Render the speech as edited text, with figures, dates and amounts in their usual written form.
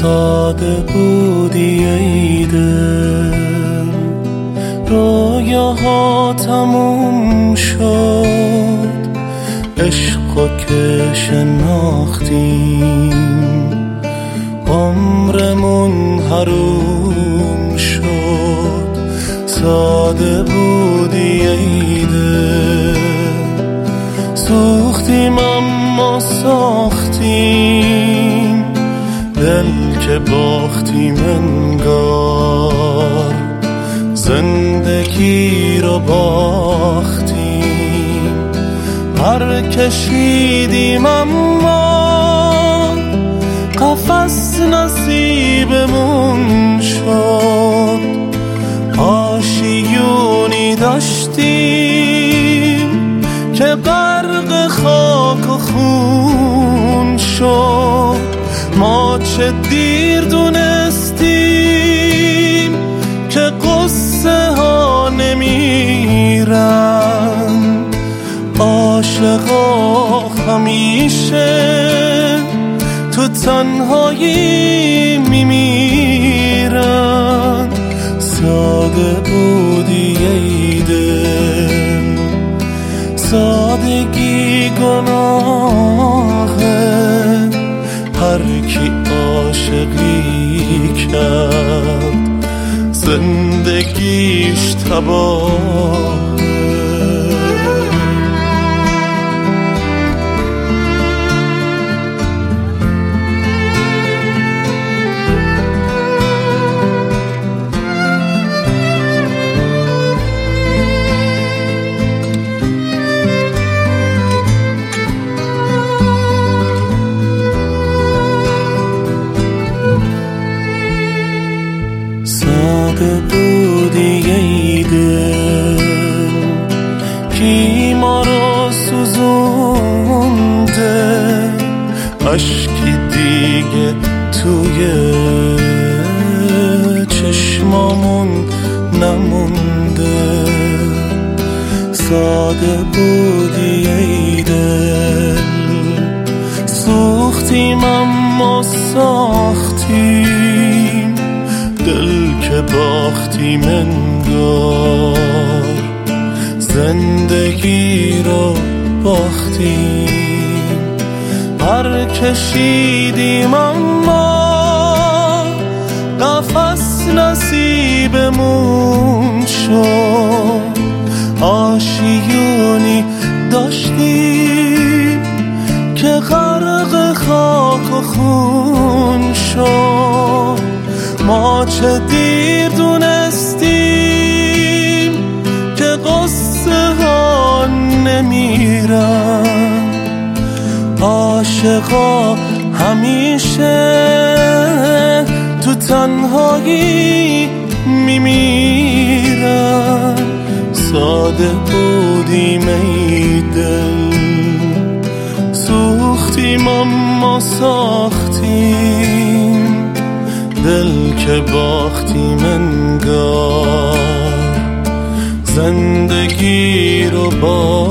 ساده بودی ای دل، رویاها تموم شد، عشقا که شناختیم عمرمون حروم شد. ساده بودی ای دل، سوختیم اما ساختیم، دل که باختیم انگار، زندگی رو باختیم. پر کشیدیم اما قفس نصیبمون شد، آشیونی داشتیم که غرق خاک و خون شد. ما چه دیر دونستیم که قصه ها نمیرن، عاشقا همیشه تو تنهایی میمیرن. ساده بودی ای دل، سادگی گناهه، هر کی عاشقی کرد زندگیش تباه. ساده بودی ای دل، کی ما رو سوزونده، اشکی دیگه توی چشمامون نمونده. ساده بودی ای دل، سوختیم اما ساختیم، دل که باختیم انگار، زندگی رو باختیم. پر کشیدیم اما قفس نصیبمون شد، آشیونی داشتیم که غرق خاک و خون شد. ما چه دیر دونستیم که قصه ها نمیرن، عاشقا همیشه تو تنهایی میمیرن. ساده بودیم ای دل، سوختیم اما ساختیم، دل که باختیم انگار، زندگی رو